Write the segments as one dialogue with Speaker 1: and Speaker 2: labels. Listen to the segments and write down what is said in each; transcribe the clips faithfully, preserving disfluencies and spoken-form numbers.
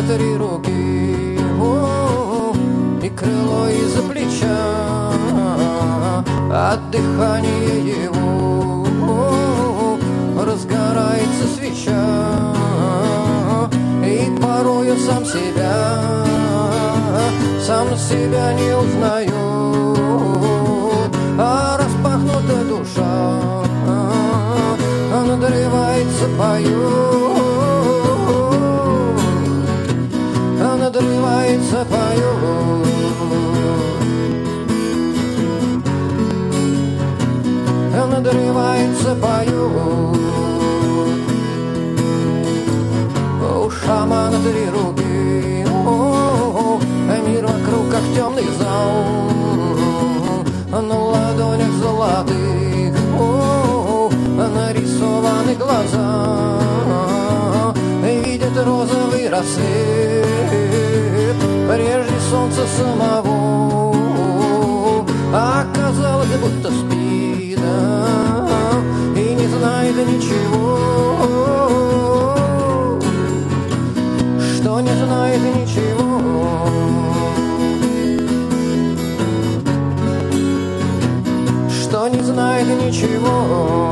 Speaker 1: три руки, о, и крыло из-за плеча, от дыхания его о, разгорается свеча, и порою сам себя, сам себя не узнаю, а распахнутая душа надрывается, поет, надрывается, поет, надрывается, поет. У шамана три руки, о, а мир вокруг как темный зал, на ладонях золотых, о, нарисованы глаза, видят розовый рассвет прежде солнца самого, а казалось, будто спит, да, и не знает ничего, что не знает ничего, что не знает ничего.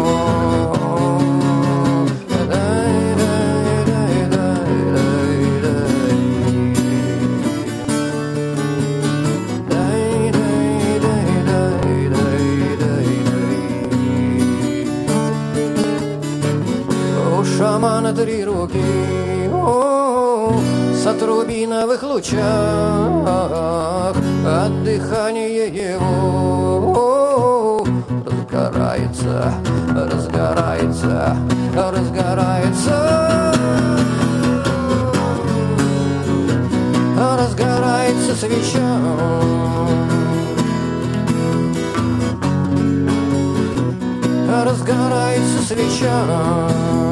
Speaker 1: У шамана три руки, о, с отрубиновых лучах, от дыхания его о, разгорается, разгорается, разгорается, разгорается свеча. Разгорается свеча.